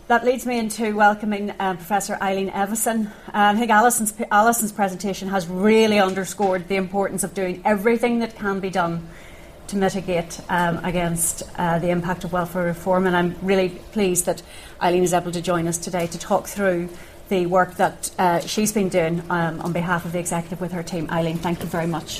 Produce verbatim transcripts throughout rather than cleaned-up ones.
That leads me into welcoming uh, Professor Eileen Evison. Uh, I think Alison's, Alison's presentation has really underscored the importance of doing everything that can be done to mitigate um, against uh, the impact of welfare reform, and I'm really pleased that Eileen is able to join us today to talk through the work that uh, she's been doing um, on behalf of the Executive with her team. Eileen, thank you very much.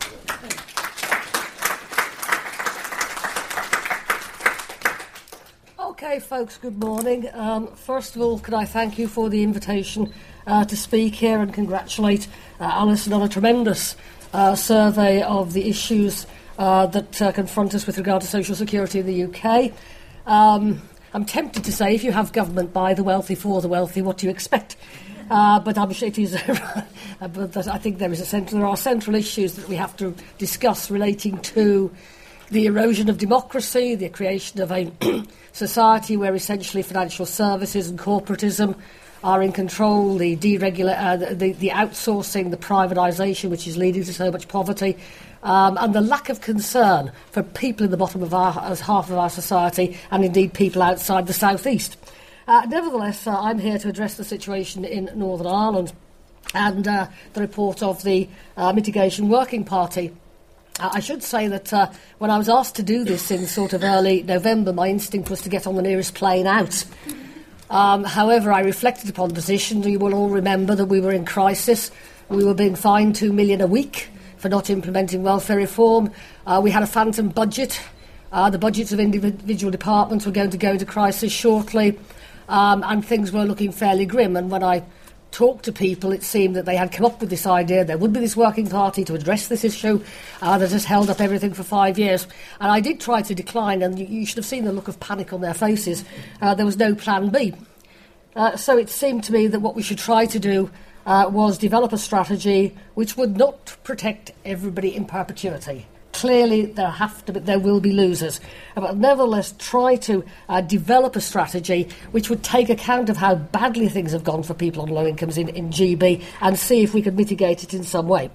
Okay, folks, good morning. Um, first of all, could I thank you for the invitation uh, to speak here and congratulate uh, Alison on a tremendous uh, survey of the issues uh, that uh, confront us with regard to social security in the U K. Um, I'm tempted to say, if you have government by the wealthy for the wealthy, what do you expect? Uh, but I'm sure it is. But I think there is a central, there are central issues that we have to discuss relating to the erosion of democracy, the creation of a society where essentially financial services and corporatism are in control, the deregula- uh, the, the outsourcing, the privatisation, which is leading to so much poverty, um, and the lack of concern for people in the bottom of our, as half of our society, and indeed people outside the South East. Uh, nevertheless, uh, I'm here to address the situation in Northern Ireland and uh, the report of the uh, Mitigation Working Party. Uh, I should say that uh, when I was asked to do this in sort of early November, my instinct was to get on the nearest plane out. Um, however, I reflected upon the position. You will all remember that we were in crisis. We were being fined two million pounds a week for not implementing welfare reform. Uh, we had a phantom budget. Uh, the budgets of individual departments were going to go into crisis shortly, um, and things were looking fairly grim. And when I talked to people, it seemed that they had come up with this idea there would be this working party to address this issue uh, that has held up everything for five years. And I did try to decline, and you, you should have seen the look of panic on their faces. Uh, there was no plan B. Uh, so it seemed to me that what we should try to do uh, was develop a strategy which would not protect everybody in perpetuity. Clearly, there have to be, there will be losers, but nevertheless, try to uh, develop a strategy which would take account of how badly things have gone for people on low incomes in, in G B, and see if we could mitigate it in some way.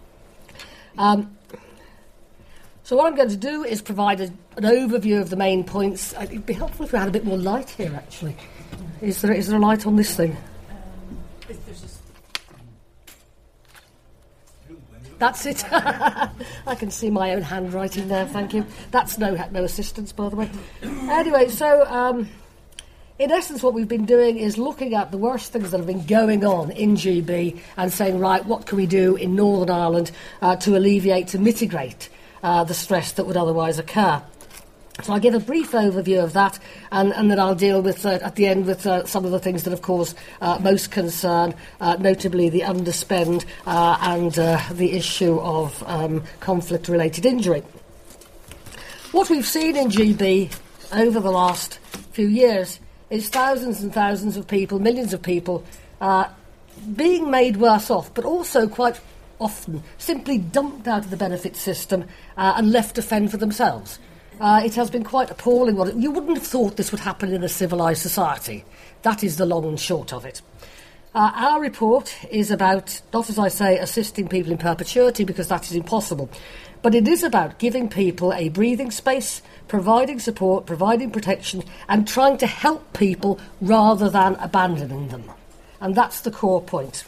Um, so, what I'm going to do is provide a, an overview of the main points. It'd be helpful if we had a bit more light here. Actually, is there is there a light on this thing? That's it. I can see my own handwriting there, thank you. That's no no assistance, by the way. Anyway, so um, in essence what we've been doing is looking at the worst things that have been going on in G B and saying, right, what can we do in Northern Ireland uh, to alleviate, to mitigate uh, the stress that would otherwise occur. So I'll give a brief overview of that, and, and then I'll deal with, uh, at the end, with uh, some of the things that have caused uh, most concern, uh, notably the underspend uh, and uh, the issue of um, conflict-related injury. What we've seen in G B over the last few years is thousands and thousands of people, millions of people, uh, being made worse off, but also quite often simply dumped out of the benefit system uh, and left to fend for themselves. Uh, it has been quite appalling. What it, you wouldn't have thought this would happen in a civilised society. That is the long and short of it. Uh, our report is about, not as I say, assisting people in perpetuity, because that is impossible, but it is about giving people a breathing space, providing support, providing protection, and trying to help people rather than abandoning them. And that's the core point.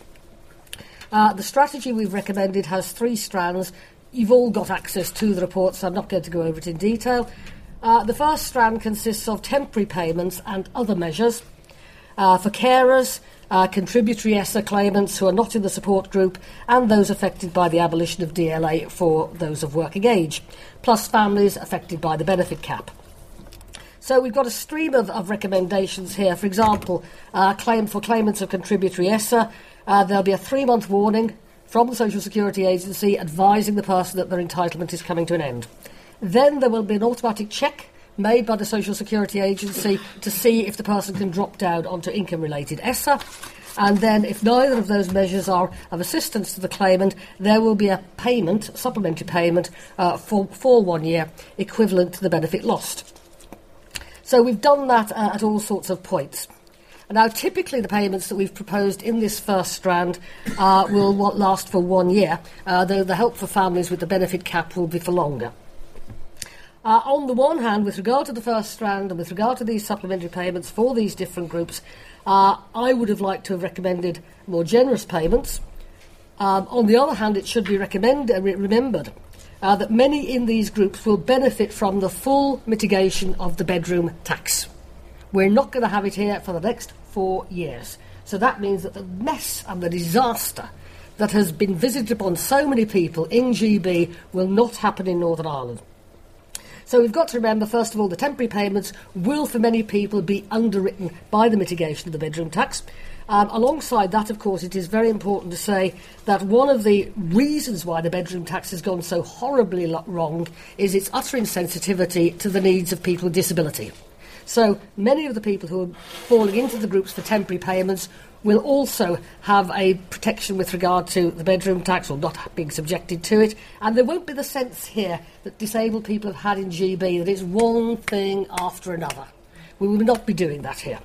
Uh, the strategy we've recommended has three strands. You've all got access to the report, so I'm not going to go over it in detail. Uh, the first strand consists of temporary payments and other measures uh, for carers, uh, contributory E S S A claimants who are not in the support group, and those affected by the abolition of D L A for those of working age, plus families affected by the benefit cap. So we've got a stream of, of recommendations here. For example, uh, claim for claimants of contributory E S S A, uh, there'll be a three-month warning from the Social Security Agency advising the person that their entitlement is coming to an end. Then there will be an automatic check made by the Social Security Agency to see if the person can drop down onto income-related E S S A. And then, if neither of those measures are of assistance to the claimant, there will be a payment, supplementary payment, uh, for, for one year, equivalent to the benefit lost. So we've done that uh, at all sorts of points. Now, typically the payments that we've proposed in this first strand uh, will last for one year, uh, though the help for families with the benefit cap will be for longer. Uh, on the one hand, with regard to the first strand and with regard to these supplementary payments for these different groups, uh, I would have liked to have recommended more generous payments. Um, on the other hand, it should be recommend, uh, remembered uh, that many in these groups will benefit from the full mitigation of the bedroom tax. We're not going to have it here for the next four years. So that means that the mess and the disaster that has been visited upon so many people in G B will not happen in Northern Ireland. So we've got to remember, first of all, the temporary payments will, for many people, be underwritten by the mitigation of the bedroom tax. Um, alongside that, of course, it is very important to say that one of the reasons why the bedroom tax has gone so horribly lo- wrong is its utter insensitivity to the needs of people with disability. So many of the people who are falling into the groups for temporary payments will also have a protection with regard to the bedroom tax or not being subjected to it. And there won't be the sense here that disabled people have had in G B that it's one thing after another. We will not be doing that here.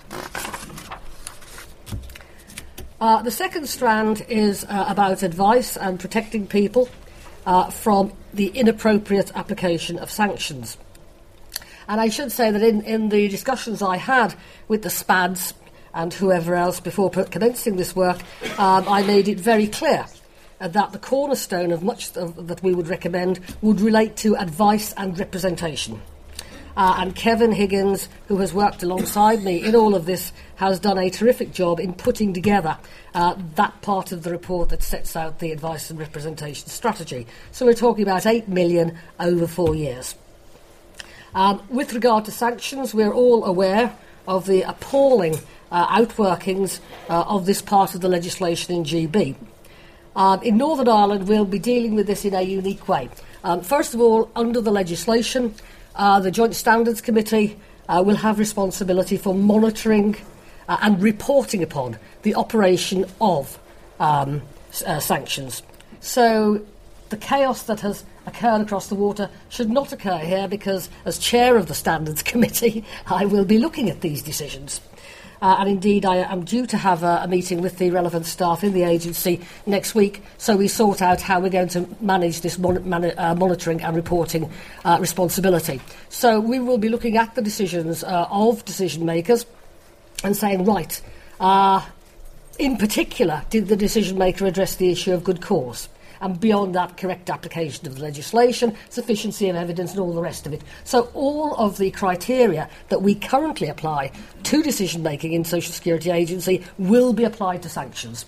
Uh, the second strand is uh, about advice and protecting people uh, from the inappropriate application of sanctions. And I should say that in, in the discussions I had with the S P A Ds and whoever else before commencing this work, um, I made it very clear uh, that the cornerstone of much of, that we would recommend would relate to advice and representation. Uh, and Kevin Higgins, who has worked alongside me in all of this, has done a terrific job in putting together uh, that part of the report that sets out the advice and representation strategy. So we're talking about eight million over four years. Um, with regard to sanctions, we're all aware of the appalling uh, outworkings uh, of this part of the legislation in G B. Um, in Northern Ireland, we'll be dealing with this in a unique way. Um, first of all, under the legislation, uh, the Joint Standards Committee uh, will have responsibility for monitoring uh, and reporting upon the operation of um, uh, sanctions. So the chaos that has occurred across the water should not occur here because, as chair of the Standards Committee, I will be looking at these decisions. Uh, and indeed, I am due to have a, a meeting with the relevant staff in the agency next week, so we sort out how we're going to manage this mon- man- uh, monitoring and reporting uh, responsibility. So we will be looking at the decisions uh, of decision makers and saying, right, uh, in particular, did the decision maker address the issue of good cause? And beyond that, correct application of the legislation, sufficiency of evidence and all the rest of it. So all of the criteria that we currently apply to decision-making in Social Security Agency will be applied to sanctions.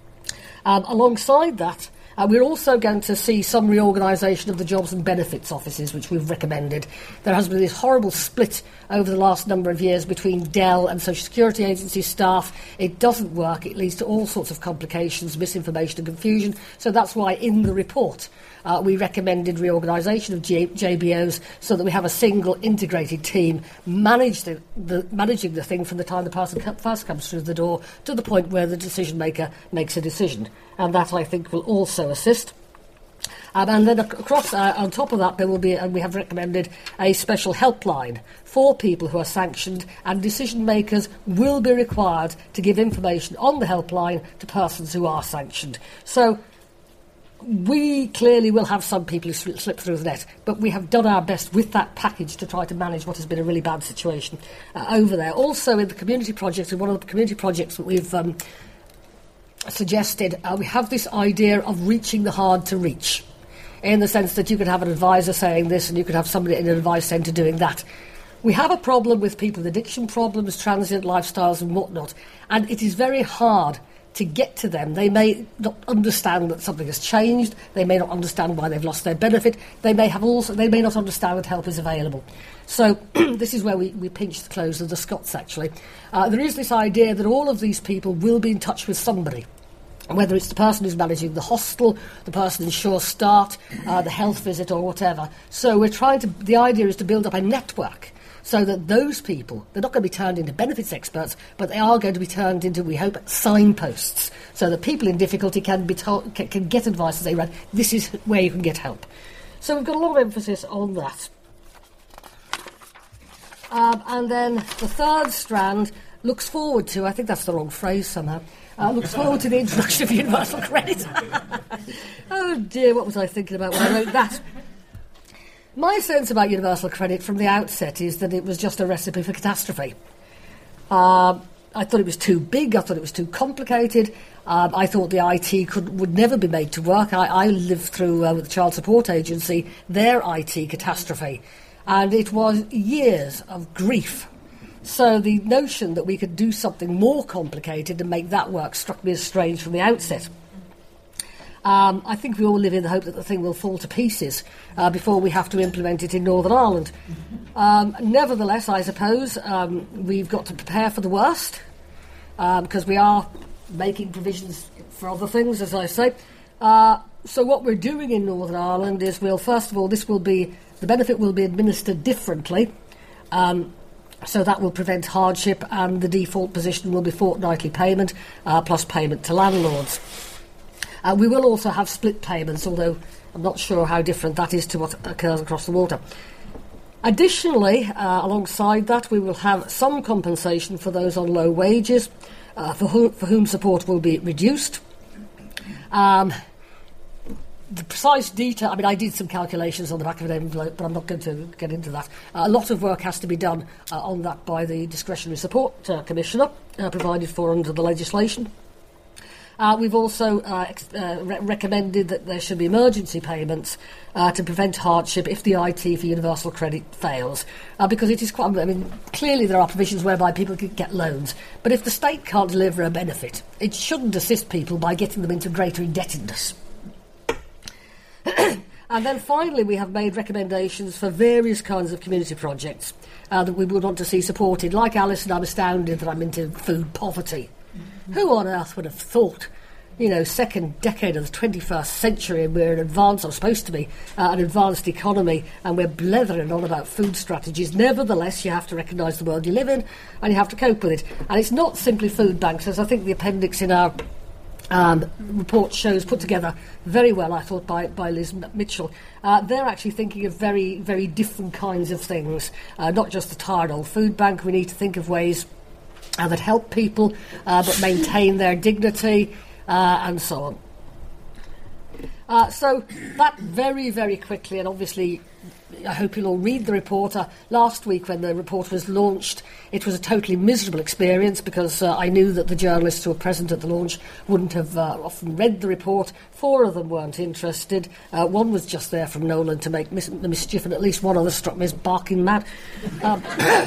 Um, alongside that, uh, we're also going to see some reorganisation of the jobs and benefits offices, which we've recommended. There has been this horrible split over the last number of years between D E L and Social Security Agency staff. It doesn't work. It leads to all sorts of complications, misinformation and confusion. So that's why in the report uh, we recommended reorganisation of J- JBOs so that we have a single integrated team manage the, the, managing the thing from the time the person co- first comes through the door to the point where the decision maker makes a decision. And that, I think, will also assist. Um, and then across, uh, on top of that, there will be, and we have recommended, a special helpline for people who are sanctioned, and decision makers will be required to give information on the helpline to persons who are sanctioned. So we clearly will have some people who sl- slip through the net, but we have done our best with that package to try to manage what has been a really bad situation uh, over there. Also, in the community projects, in one of the community projects that we've um, suggested, uh, we have this idea of reaching the hard to reach, in the sense that you could have an advisor saying this and you could have somebody in an advice centre doing that. We have a problem with people with addiction problems, transient lifestyles and whatnot, and it is very hard to get to them. They may not understand that something has changed, they may not understand why they've lost their benefit, they may have also they may not understand that help is available. So this is where we, we pinch the clothes of the Scots, actually. Uh, there is this idea that all of these people will be in touch with somebody, whether it's the person who's managing the hostel, the person in Sure Start, uh, the health visit or whatever. So we're trying to, the idea is to build up a network so that those people, they're not going to be turned into benefits experts, but they are going to be turned into, we hope, signposts, so that people in difficulty can be told, can, can get advice and say, right, this is where you can get help. So we've got a lot of emphasis on that. Um, and then the third strand looks forward to, I think that's the wrong phrase somehow, uh, looks forward to the introduction of universal credit. Oh dear, what was I thinking about when I wrote that? My sense about universal credit from the outset is that it was just a recipe for catastrophe. Uh, I thought it was too big, I thought it was too complicated, um, I thought the I T could, would never be made to work. I, I lived through, uh, with the Child Support Agency, their I T catastrophe, and it was years of grief. So the notion that we could do something more complicated and make that work struck me as strange from the outset. Um, I think we all live in the hope that the thing will fall to pieces uh, before we have to implement it in Northern Ireland. Um, nevertheless, I suppose um, we've got to prepare for the worst um, because we are making provisions for other things, as I say. Uh, so what we're doing in Northern Ireland is, we'll first of all, this will be the benefit will be administered differently. Um, So that will prevent hardship, and the default position will be fortnightly payment uh, plus payment to landlords. Uh, we will also have split payments, although I'm not sure how different that is to what occurs across the water. Additionally, uh, alongside that, we will have some compensation for those on low wages, uh, for, who, for whom support will be reduced. Um, The precise detail, I mean, I did some calculations on the back of an envelope, but I'm not going to get into that. Uh, a lot of work has to be done uh, on that by the Discretionary Support uh, Commissioner, uh, provided for under the legislation. Uh, we've also uh, ex- uh, re- recommended that there should be emergency payments uh, to prevent hardship if the I T for universal credit fails, uh, because it is quite, I mean, clearly there are provisions whereby people can get loans, but if the state can't deliver a benefit, it shouldn't assist people by getting them into greater indebtedness. And then finally, we have made recommendations for various kinds of community projects uh, that we would want to see supported. Like Alison, I'm astounded that I'm into food poverty. Mm-hmm. Who on earth would have thought, you know, second decade of the twenty-first century, and we're an advanced, or supposed to be, uh, an advanced economy, and we're blethering on about food strategies. Nevertheless, you have to recognise the world you live in, and you have to cope with it. And it's not simply food banks, as I think the appendix in our Um, report shows, put together very well, I thought, by, by Liz Mitchell. Uh, they're actually thinking of very, very different kinds of things, uh, not just the tired old food bank. We need to think of ways uh, that help people uh, but maintain their dignity uh, and so on. Uh, so that very, very quickly, and obviously I hope you'll all read the report. Uh, last week when the report was launched, it was a totally miserable experience because uh, I knew that the journalists who were present at the launch wouldn't have uh, often read the report. Four of them weren't interested. Uh, one was just there from Nolan to make mis- the mischief, and at least one other struck me as barking mad. Um,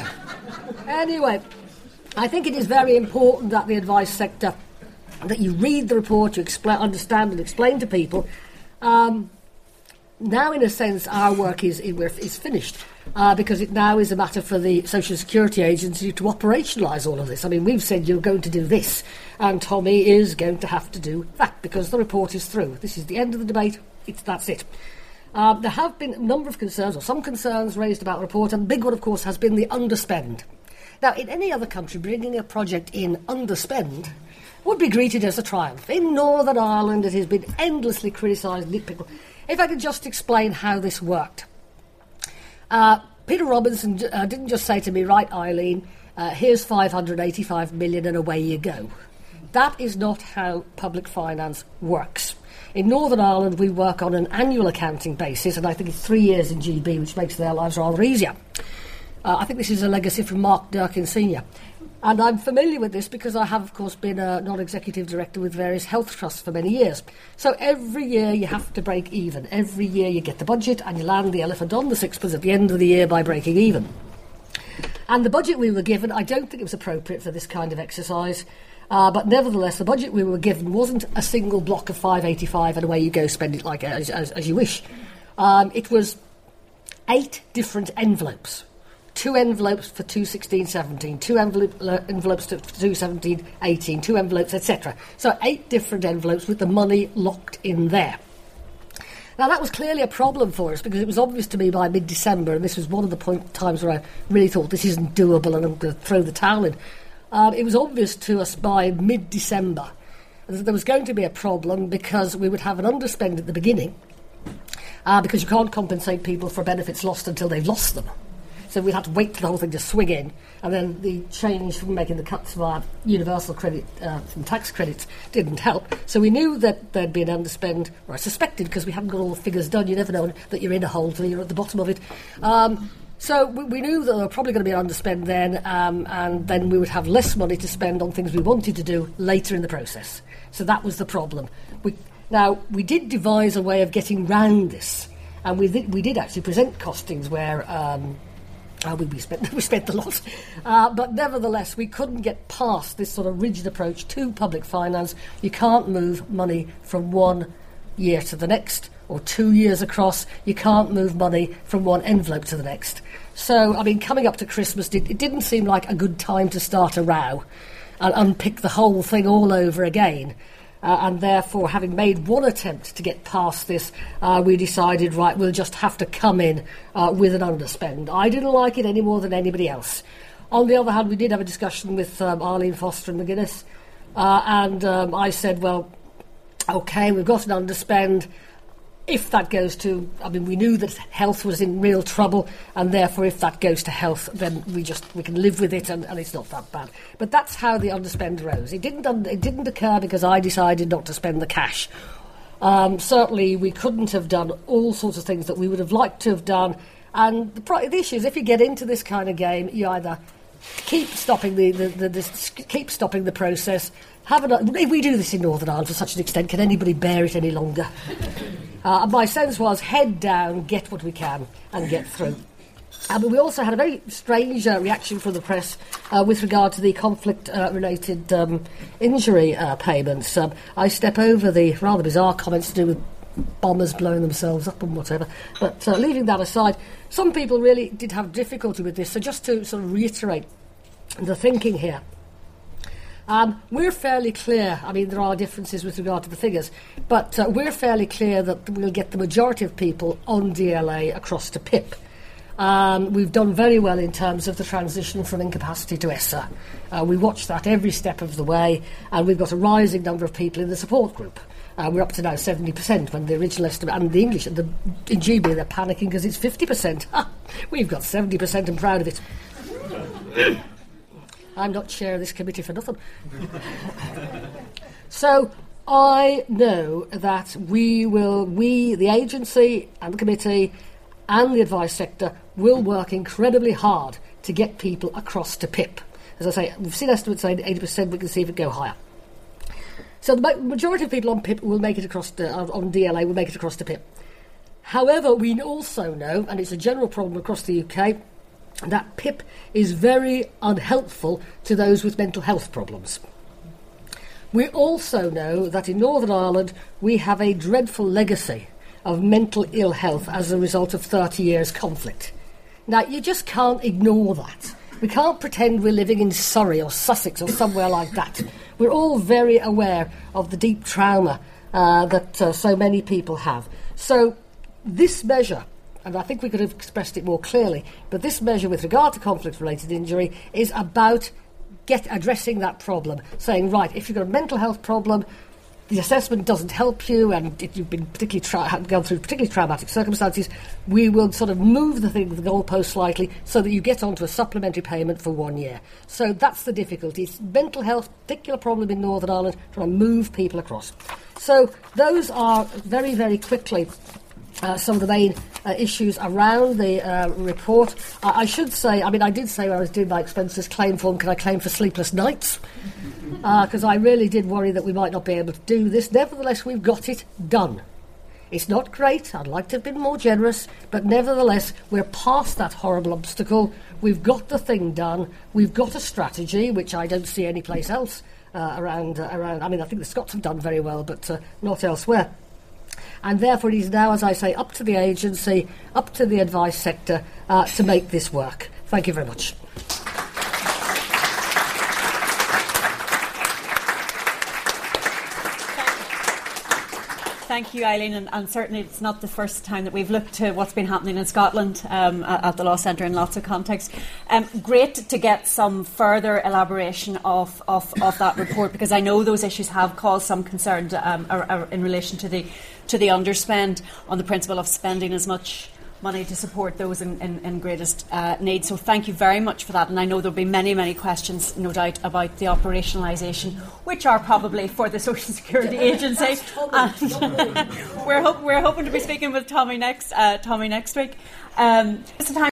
anyway, I think it is very important that the advice sector, that you read the report, you expl- understand and explain to people. Um, Now, in a sense, our work is is finished uh, because it now is a matter for the Social Security Agency to operationalise all of this. I mean, we've said you're going to do this, and Tommy is going to have to do that because the report is through. This is the end of the debate. It's, that's it. Uh, there have been a number of concerns, or some concerns raised about the report, and the big one, of course, has been the underspend. Now, in any other country, bringing a project in underspend would be greeted as a triumph. In Northern Ireland, it has been endlessly criticised, nitpicked. If I could just explain how this worked. Uh, Peter Robinson uh, didn't just say to me, right, Eileen, uh, here's five hundred eighty-five million and away you go. That is not how public finance works. In Northern Ireland, we work on an annual accounting basis, and I think it's three years in G B, which makes their lives rather easier. Uh, I think this is a legacy from Mark Durkin Senior And I'm familiar with this because I have, of course, been a non-executive director with various health trusts for many years. So every year you have to break even. Every year you get the budget and you land the elephant on the sixpence at the end of the year by breaking even. And the budget we were given, I don't think it was appropriate for this kind of exercise. Uh, but nevertheless, the budget we were given wasn't a single block of five eighty-five and away you go, spend it like as, as, as you wish. Um, it was eight different envelopes. Two envelopes for two sixteen seventeen, two envelope, uh, envelopes for two seventeen eighteen, two envelopes, et cetera. So eight different envelopes with the money locked in there. Now, that was clearly a problem for us because it was obvious to me by mid-December, and this was one of the point, times where I really thought this isn't doable and I'm going to throw the towel in. Um, it was obvious to us by mid-December that there was going to be a problem because we would have an underspend at the beginning uh, because you can't compensate people for benefits lost until they've lost them. So So we'd have to wait for the whole thing to swing in, and then the change from making the cuts via universal credit uh, from tax credits didn't help. So we knew that there'd be an underspend, or I suspected, because we hadn't got all the figures done. You never know that you're in a hole till you're at the bottom of it. Um, so we, we knew that there were probably going to be an underspend then, um, and then we would have less money to spend on things we wanted to do later in the process. So that was the problem. We, now, we did devise a way of getting round this, and we did, we did actually present costings where um, uh, we, we, spent, we spent a lot, uh, but nevertheless we couldn't get past this sort of rigid approach to public finance. You can't move money from one year to the next, or two years across. You can't move money from one envelope to the next. So, I mean, coming up to Christmas, it, it didn't seem like a good time to start a row and unpick the whole thing all over again. Uh, and therefore, having made one attempt to get past this, uh, we decided, right, we'll just have to come in uh, with an underspend. I didn't like it any more than anybody else. On the other hand, we did have a discussion with um, Arlene Foster and McGuinness, uh, and um, I said, well, OK, we've got an underspend. If that goes to, I mean, we knew that health was in real trouble, and therefore if that goes to health, then we just, we can live with it, and, and it's not that bad. But that's how the underspend rose. It didn't, un- it didn't occur because I decided not to spend the cash. Um, certainly we couldn't have done all sorts of things that we would have liked to have done, and the, pro- the issue is if you get into this kind of game, you either keep stopping the, the, the, the keep stopping the process. Have an, we do this in Northern Ireland to such an extent. Can anybody bear it any longer? Uh, my sense was head down, get what we can, and get through. Uh, but we also had a very strange uh, reaction from the press uh, with regard to the conflict-related uh, um, injury uh, payments. Um, I step over the rather bizarre comments to do with bombers blowing themselves up and whatever. But uh, leaving that aside, some people really did have difficulty with this. So just to sort of reiterate the thinking here. Um, we're fairly clear, I mean, there are differences with regard to the figures, but uh, we're fairly clear that we'll get the majority of people on D L A across to P I P. Um, we've done very well in terms of the transition from incapacity to E S S A. Uh, we watch that every step of the way, and we've got a rising number of people in the support group. Uh, we're up to now seventy percent when the original estimate, and the English, the, in G B, they're panicking because it's fifty percent. We've got seventy percent and proud of it. I'm not chair of this committee for nothing. So I know that we will, we, the agency and the committee and the advice sector, will work incredibly hard to get people across to P I P. As I say, we've seen estimates saying eighty percent, we can see if it go higher. So the majority of people on P I P will make it across to, on D L A will make it across to P I P. However, we also know, and it's a general problem across the U K, that P I P is very unhelpful to those with mental health problems. We also know that in Northern Ireland we have a dreadful legacy of mental ill health as a result of thirty years conflict. Now, you just can't ignore that. We can't pretend we're living in Surrey or Sussex or somewhere like that. We're all very aware of the deep trauma uh, that uh, so many people have. So this measure, and I think we could have expressed it more clearly, but this measure with regard to conflict-related injury is about get addressing that problem, saying, right, if you've got a mental health problem, the assessment doesn't help you, and if you've been particularly tra- gone through particularly traumatic circumstances, we will sort of move the thing, the goalpost slightly, so that you get onto a supplementary payment for one year. So that's the difficulty. It's mental health, particular problem in Northern Ireland, trying to move people across. So those are very, very quickly Uh, some of the main uh, issues around the uh, report. Uh, I should say, I mean, I did say when I was doing my expenses claim form, can I claim for sleepless nights? Because uh, I really did worry that we might not be able to do this. Nevertheless, we've got it done. It's not great. I'd like to have been more generous, but nevertheless, we're past that horrible obstacle. We've got the thing done. We've got a strategy, which I don't see any place else uh, around, uh, around. I mean, I think the Scots have done very well, but uh, not elsewhere. And therefore it is now, as I say, up to the agency, up to the advice sector uh, to make this work. Thank you very much. Thank you, Eileen, and, and certainly it's not the first time that we've looked to what's been happening in Scotland um, at, at the Law Centre in lots of contexts. Um, great to get some further elaboration of, of, of that report, because I know those issues have caused some concern um, ar- ar- in relation to the to the underspend on the principle of spending as much money to support those in, in, in greatest uh, need. So thank you very much for that. And I know there'll be many, many questions, no doubt, about the operationalisation, which are probably for the Social Security Agency. And we're, hope, we're hoping to be speaking with Tommy next, uh, Tommy next week. Um, it's a time